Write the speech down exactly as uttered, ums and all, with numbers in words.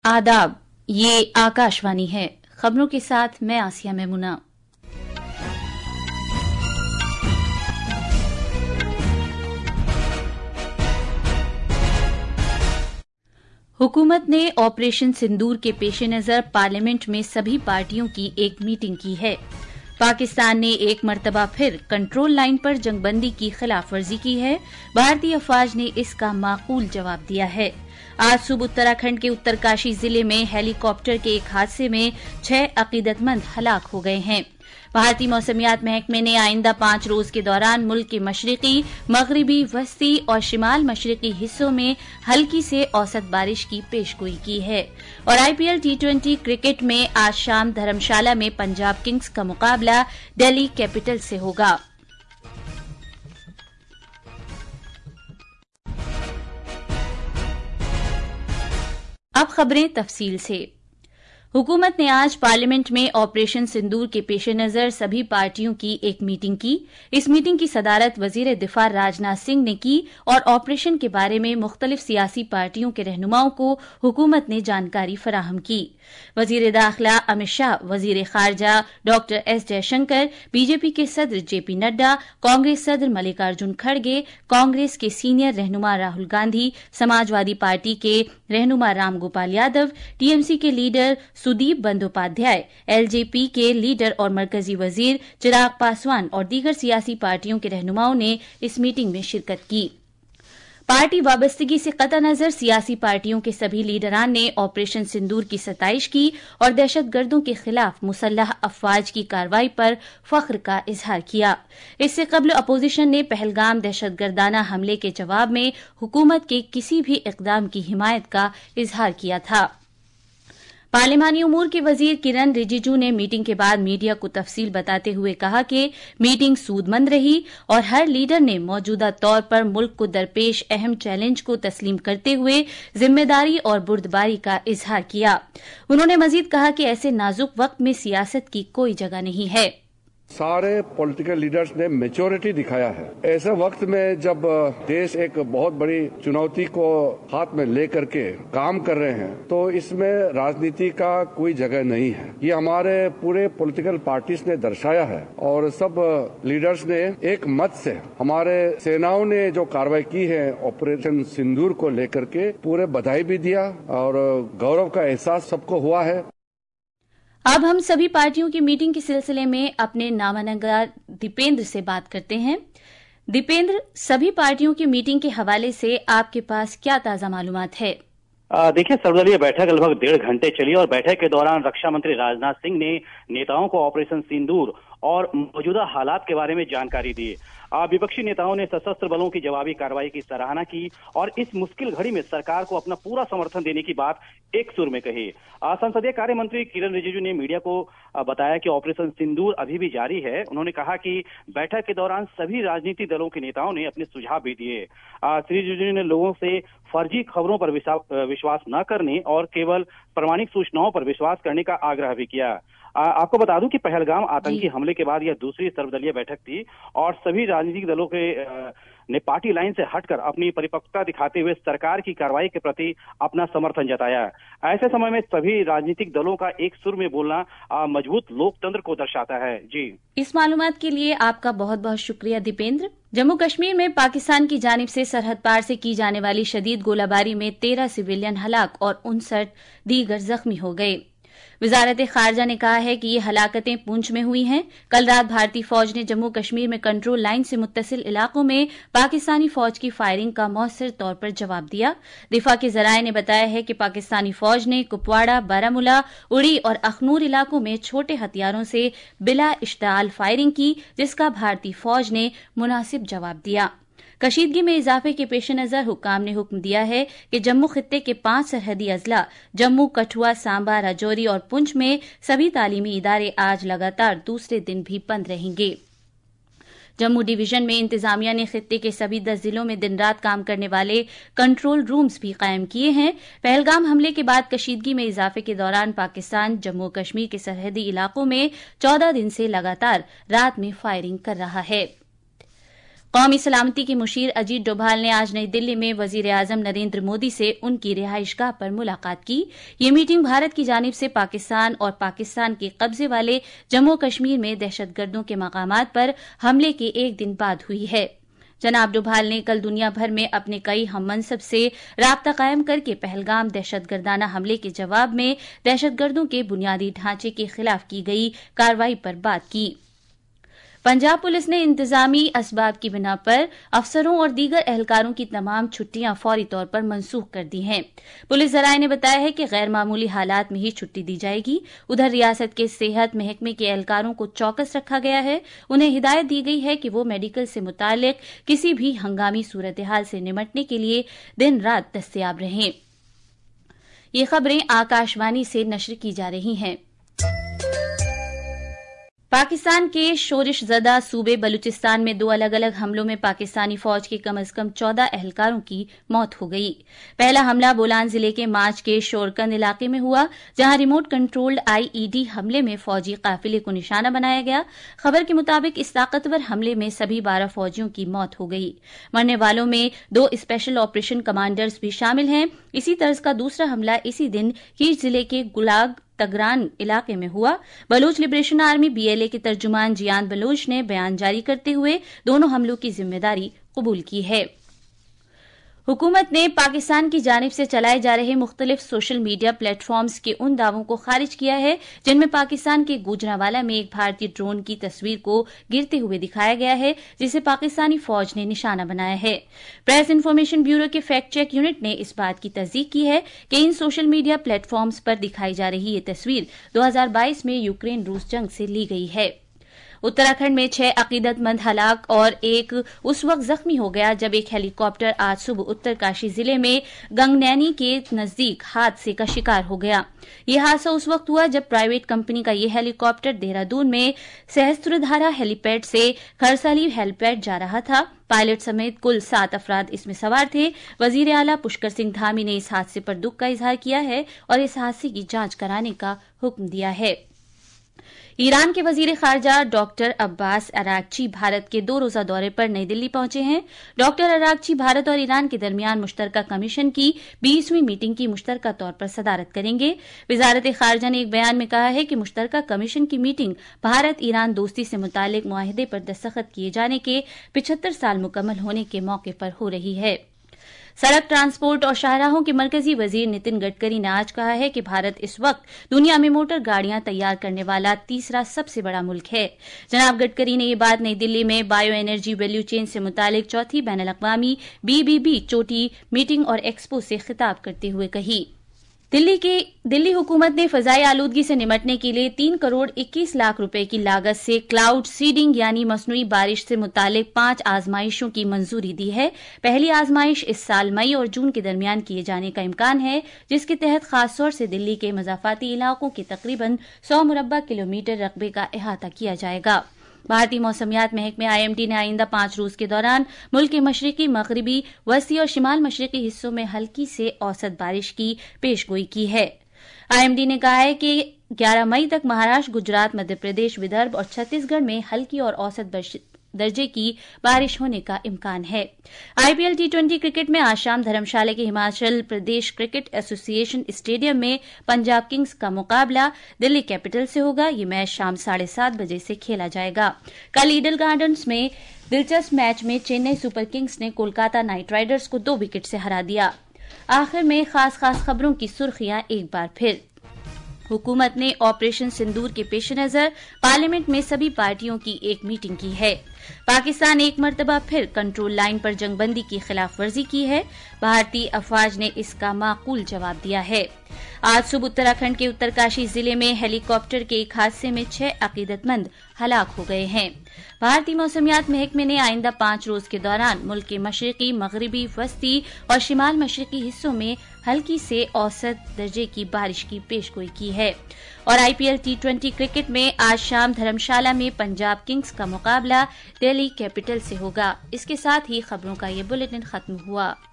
आदाब, ये आकाशवाणी है। खबरों के साथ मैं आसिया मेमुना। हुकूमत ने ऑपरेशन सिंदूर के पेश नजर पार्लियामेंट में सभी पार्टियों की एक मीटिंग की है। पाकिस्तान ने एक मर्तबा फिर कंट्रोल लाइन पर जंगबंदी की खिलाफ वर्जी की है। भारतीय अफवाज ने इसका माकूल जवाब दिया है। आज सुबह उत्तराखंड के उत्तरकाशी जिले में हेलीकॉप्टर के एक हादसे में छह अकीदतमंद हलाक हो गए हैं। भारतीय मौसमियात महकमे ने आइंदा पांच रोज के दौरान मुल्क के मशरिकी, मगरिबी, वस्ती और शिमाल मशरिकी हिस्सों में हल्की से औसत बारिश की पेशगोई की है। और आईपीएल टी ट्वेंटी क्रिकेट में आज शाम धर्मशाला में पंजाब किंग्स का मुकाबला दिल्ली कैपिटल से होगा। अब खबरें तफसील से। हुकूमत ने आज पार्लियामेंट में ऑपरेशन सिंदूर के पेश नजर सभी पार्टियों की एक मीटिंग की। इस मीटिंग की सदारत वजीर दिफा राजनाथ सिंह ने की और ऑपरेशन के बारे में मुख्तलिफ सियासी पार्टियों के रहनुमाओं को हुकूमत ने जानकारी फराहम की। वजीर दाखिला अमित शाह, वजीर खारजा डॉक्टर एस जयशंकर, बीजेपी के सदर जेपी नड्डा, कांग्रेस सदर मल्लिकार्जुन खड़गे, कांग्रेस के सीनियर रहनुमा राहुल गांधी, समाजवादी पार्टी के रहनुमा राम गोपाल यादव, टीएमसी के लीडर सुदीप बंदोपाध्याय, एलजेपी के लीडर और मरकजी वजीर चिराग पासवान और दीगर सियासी पार्टियों के रहनुमाओं ने इस मीटिंग में शिरकत की। पार्टी वाबस्तगी से कता नजर सियासी पार्टियों के सभी लीडरान ने ऑपरेशन सिंदूर की सताइश की और दहशतगर्दों के खिलाफ मुसल्लह अफवाज की कार्रवाई पर फख्र का इजहार किया। इससे कबल अपोजिशन ने पहलगाम दहशतगर्दाना हमले के जवाब में हुकूमत के किसी भी इकदाम की हिमायत का इजहार किया था। पार्लिमानी उमूर के वजीर किरण रिजिजू ने मीटिंग के बाद मीडिया को तफसील बताते हुए कहा कि मीटिंग सूदमंद रही और हर लीडर ने मौजूदा तौर पर मुल्क को दरपेश अहम चैलेंज को तस्लीम करते हुए जिम्मेदारी और बुर्दबारी का इजहार किया। उन्होंने मजीद कहा कि ऐसे नाजुक वक्त में सियासत की कोई जगह नहीं है। सारे पॉलिटिकल लीडर्स ने मैच्योरिटी दिखाया है। ऐसे वक्त में जब देश एक बहुत बड़ी चुनौती को हाथ में लेकर के काम कर रहे हैं तो इसमें राजनीति का कोई जगह नहीं है। ये हमारे पूरे पॉलिटिकल पार्टीज ने दर्शाया है और सब लीडर्स ने एक मत से हमारे सेनाओं ने जो कार्रवाई की है ऑपरेशन सिंदूर को लेकर के पूरे बधाई भी दिया और गौरव का एहसास सबको हुआ है। अब हम सभी पार्टियों की मीटिंग के सिलसिले में अपने नामानगार दीपेंद्र से बात करते हैं। दीपेंद्र, सभी पार्टियों की मीटिंग के हवाले से आपके पास क्या ताजा मालूमात है? देखिए, सर्वदलीय बैठक लगभग डेढ़ घंटे चली और बैठक के दौरान रक्षा मंत्री राजनाथ सिंह ने नेताओं को ऑपरेशन सिंदूर और मौजूदा हालात के बारे में जानकारी दी। विपक्षी नेताओं ने सशस्त्र बलों की जवाबी कार्रवाई की सराहना की और इस मुश्किल घड़ी में सरकार को अपना पूरा समर्थन देने की बात एक सुर में कही। संसदीय कार्य मंत्री किरण रिजिजू ने मीडिया को बताया कि ऑपरेशन सिंदूर अभी भी जारी है। उन्होंने कहा कि बैठक के दौरान सभी राजनीतिक दलों के नेताओं ने अपने सुझाव भी दिए। श्री रिजिजू ने लोगों से फर्जी खबरों पर विश्वास न करने और केवल प्रमाणिक सूचनाओं पर विश्वास करने का आग्रह भी किया। आ, आपको बता दूं कि पहलगाम आतंकी हमले के बाद यह दूसरी सर्वदलीय बैठक थी और सभी राजनीतिक दलों के आ, ने पार्टी लाइन से हटकर अपनी परिपक्वता दिखाते हुए सरकार की कार्रवाई के प्रति अपना समर्थन जताया। ऐसे समय में सभी राजनीतिक दलों का एक सुर में बोलना आ, मजबूत लोकतंत्र को दर्शाता है। जी, इस मालूमात के लिए आपका बहुत बहुत शुक्रिया दीपेंद्र। जम्मू कश्मीर में पाकिस्तान की जानिब से सरहद पार से की जाने वाली शदीद गोलाबारी में तेरह सिविलियन हलाक और उनसठ दीगर जख्मी हो गए। वजारत खारजा ने कहा है कि ये हलाकतें पूंछ में हुई हैं। कल रात भारतीय फौज ने जम्मू कश्मीर में कंट्रोल लाइन से मुत्तसिल इलाकों में पाकिस्तानी फौज की फायरिंग का मौसर तौर पर जवाब दिया। दिफा के जराये ने बताया है कि पाकिस्तानी फौज ने कुपवाड़ा, बारामूला, उड़ी और अखनूर इलाकों में छोटे हथियारों से बिला इश्ताल फायरिंग की, जिसका भारतीय फौज ने मुनासिब जवाब दिया। कशीदगी में इजाफे के पेश नजर हुक्काम ने हुक्म दिया है कि जम्मू खित्ते के पांच सरहदी अजला जम्मू, कठुआ, सांबा, राजौरी और पुंछ में सभी तालीमी इदारे आज लगातार दूसरे दिन भी बंद रहेंगे। जम्मू डिवीजन में इंतजामिया ने खित्ते के सभी दस जिलों में दिन रात काम करने वाले कंट्रोल रूम्स भी कायम किए हैं। पहलगाम हमले के बाद कशीदगी में इजाफे के दौरान पाकिस्तान जम्मू कश्मीर के सरहदी इलाकों में चौदह दिन से लगातार रात में फायरिंग कर रहा है। कौमी सलामती के मुशीर अजीत डोभाल ने आज नई दिल्ली में वजीर आजम नरेंद्र मोदी से उनकी रिहाइशगाह पर मुलाकात की। ये मीटिंग भारत की जानिब से पाकिस्तान और पाकिस्तान के कब्जे वाले जम्मू कश्मीर में दहशतगर्दों के मकामात पर हमले के एक दिन बाद हुई है। जनाब डोभाल ने कल दुनिया भर में अपने कई हममनसब से राब्ता कायम करके पहलगाम दहशतगर्दाना हमले के जवाब में दहशतगर्दों के बुनियादी ढांचे के खिलाफ की गई कार्रवाई पर बात की। पंजाब पुलिस ने इंतजामी असबाब की बिना पर अफसरों और दीगर एहलकारों की तमाम छुट्टियां फौरी तौर पर मनसूख कर दी हैं। पुलिस जराये ने बताया है कि गैर मामूली हालात में ही छुट्टी दी जाएगी। उधर रियासत के सेहत महकमे के एहलकारों को चौकस रखा गया है। उन्हें हिदायत दी गई है कि वो मेडिकल से मुतालिक किसी भी हंगामी सूरत हाल से निमटने के लिए दिन रात दस्तयाब रहें। ये खबरें आकाशवाणी से नश्र की जा रही हैं। पाकिस्तान के शोरिश ज़दा सूबे बलूचिस्तान में दो अलग अलग हमलों में पाकिस्तानी फौज के कम अज कम चौदह एहलकारों की मौत हो गई। पहला हमला बोलान जिले के माच के शोरकंद इलाके में हुआ, जहां रिमोट कंट्रोल्ड आईईडी हमले में फौजी काफिले को निशाना बनाया गया। खबर के मुताबिक इस ताकतवर हमले में सभी बारह फौजियों की मौत हो गई। मरने वालों में दो स्पेशल ऑपरेशन कमांडर्स भी शामिल हैं। इसी तर्ज का दूसरा हमला इसी दिन कीच जिले के गुलाग तगरान इलाके में हुआ। बलूच लिबरेशन आर्मी बीएलए के तर्जुमान जियान बलोच ने बयान जारी करते हुए दोनों हमलों की जिम्मेदारी कबूल की है। हुकूमत ने पाकिस्तान की जानिब से चलाए जा रहे मुख्तलिफ सोशल मीडिया प्लेटफॉर्म्स के उन दावों को खारिज किया है जिनमें पाकिस्तान के गुजरांवाला में एक भारतीय ड्रोन की तस्वीर को गिरते हुए दिखाया गया है, जिसे पाकिस्तानी फौज ने निशाना बनाया है। प्रेस इन्फॉर्मेशन ब्यूरो के फैक्ट चेक यूनिट ने इस बात की तस्दीक की है कि इन सोशल मीडिया प्लेटफॉर्म्स पर दिखाई जा रही ये तस्वीर दो हजार बाईस में यूक्रेन रूस जंग से ली गई है। उत्तराखंड में छह अकीदतमंद हलाक और एक उस वक्त जख्मी हो गया जब एक हेलीकॉप्टर आज सुबह उत्तरकाशी जिले में गंगनैनी के नजदीक हादसे का शिकार हो गया। यह हादसा उस वक्त हुआ जब प्राइवेट कंपनी का यह हेलीकॉप्टर देहरादून में सहस्त्रधारा हेलीपैड से खरसाली हेलीपैड जा रहा था। पायलट समेत कुल सात अफराद इसमें सवार थे। वजीर आला पुष्कर सिंह धामी ने इस हादसे पर दुख का इजहार किया है और इस हादसे की जांच कराने का हुक्म दिया है। ईरान के वजीर खारजा डॉक्टर अब्बास अरागची भारत के दो रोजा दौरे पर नई दिल्ली पहुंचे हैं। डॉक्टर अरागची भारत और ईरान के दरमियान मुश्तरका कमीशन की बीसवीं मीटिंग की मुश्तरका तौर पर सदारत करेंगे। वजारत खारजा ने एक बयान में कहा है कि मुश्तरका कमीशन की मीटिंग भारत ईरान दोस्ती से मुतालिक मुआहिदे पर दस्तखत किए जाने के पिछहत्तर साल मुकम्मल होने के मौके पर हो रही है। सड़क ट्रांसपोर्ट और शाहराहों के मरकजी वजीर नितिन गडकरी ने आज कहा है कि भारत इस वक्त दुनिया में मोटर गाड़ियां तैयार करने वाला तीसरा सबसे बड़ा मुल्क है। जनाब गडकरी ने ये बात नई दिल्ली में बायो एनर्जी वैल्यू चेन से मुतालिक चौथी बैनुल अक़वामी बीबीबी चोटी मीटिंग और एक्सपो से खिताब करते हुए कही। दिल्ली के दिल्ली हुकूमत ने फजाई आलूदगी से निमटने के लिए तीन करोड़ इक्कीस लाख रुपए की लागत से क्लाउड सीडिंग यानी मसनूई बारिश से मुतालिक पांच आजमाइशों की मंजूरी दी है। पहली आजमाइश इस साल मई और जून के दरमियान किए जाने का इम्कान है, जिसके तहत खासतौर से दिल्ली के मज़ाफाती इलाकों के तकरीबन सौ मुरब्बा किलोमीटर रकबे का अहाता किया जाएगा। भारतीय मौसमियात महकमे आईएमडी ने आइंदा पांच रोज के दौरान मुल्क के मशरकी, मगरबी, वस्ती और शिमाल मशरकी हिस्सों में हल्की से औसत बारिश की पेशगोई की है। आईएमडी ने कहा है कि ग्यारह मई तक महाराष्ट्र, गुजरात, मध्य प्रदेश, विदर्भ और छत्तीसगढ़ में हल्की और औसत दर्जे की बारिश होने का इम्कान है। आईपीएल टी ट्वेंटी क्रिकेट में आज शाम धर्मशाला के Himachal Pradesh cricket association stadium में पंजाब किंग्स का मुकाबला दिल्ली कैपिटल से होगा। ये मैच शाम साढ़े सात बजे से खेला जाएगा। कल ईडन गार्डन्स में दिलचस्प मैच में चेन्नई सुपर किंग्स ने कोलकाता नाइट राइडर्स को दो विकेट से हरा दिया। आखिर में खास खास खबरों की सुर्खियां एक बार फिर। हुकूमत ने ऑपरेशन सिंदूर के पेश नजर पार्लियामेंट में सभी पार्टियों की एक मीटिंग की है। पाकिस्तान एक मरतबा फिर कंट्रोल लाइन पर जंगबंदी की खिलाफ वर्जी की है। भारतीय अफवाज ने इसका माकूल जवाब दिया है। आज सुबह उत्तराखंड के उत्तरकाशी जिले में हेलीकॉप्टर के एक हादसे में छह अकीदतमंद हलाक हो गए हैं। भारतीय मौसमियात महकमे ने आइंदा पांच रोज के दौरान मुल्क के मशरकी, मगरबी, वस्ती और शिमाल मशरकी हिस्सों में हल्की से औसत दर्जे की बारिश की पेशगोई की है। और आईपीएल टी ट्वेंटी क्रिकेट में आज शाम धर्मशाला में पंजाब किंग्स का मुकाबला दिल्ली कैपिटल से होगा। इसके साथ ही खबरों का ये बुलेटिन खत्म हुआ।